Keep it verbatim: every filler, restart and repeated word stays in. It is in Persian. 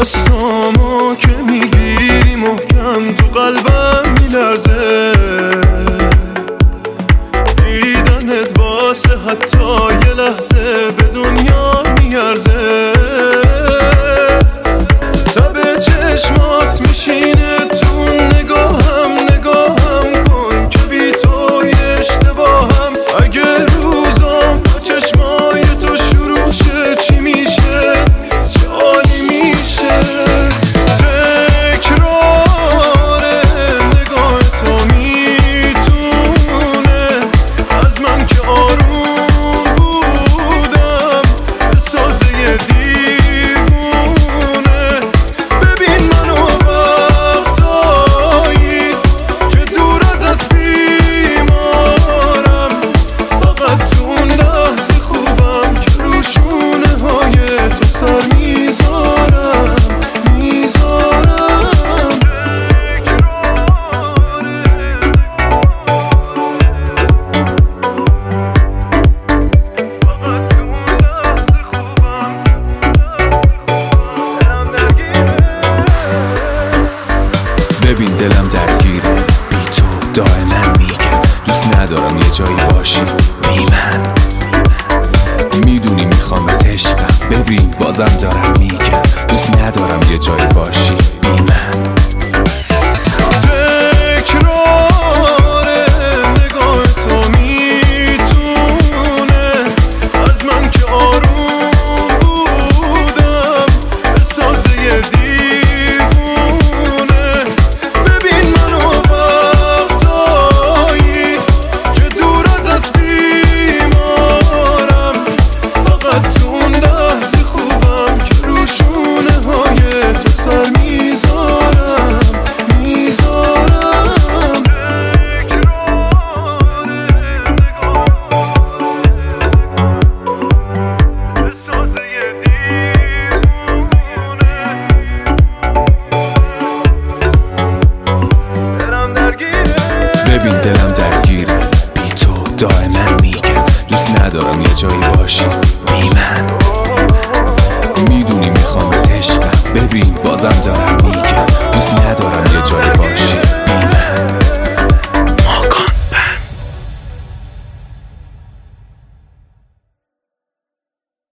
دستامو که میگیری محکم تو قلبم میلرزه، دیدنت واسه حتی یه لحظه به دنیا میارزه. تب چشمات میشینه تو نگاهم، نگاهم کن که بی تو یه اشتباهم. اگه روزام با چشمای تو شروع شه چی میشه، چه عالی میشه. تکرار نگاه تو میتونه از من که آروم بودم بسازه یه دیوونه. ببین منو وقتایی که دور ازت بیمارم، فقط تو اون لحظه خوبم که رو شونه های تو سر میذارم میذارم. ببین دلم درگیره بی تو، دائما میگه دوست ندارم یه جایی باشی بی من. میدونی میخوام بهت عشقم، ببین بازم دارم میگم دوست ندارم یه جایی باشی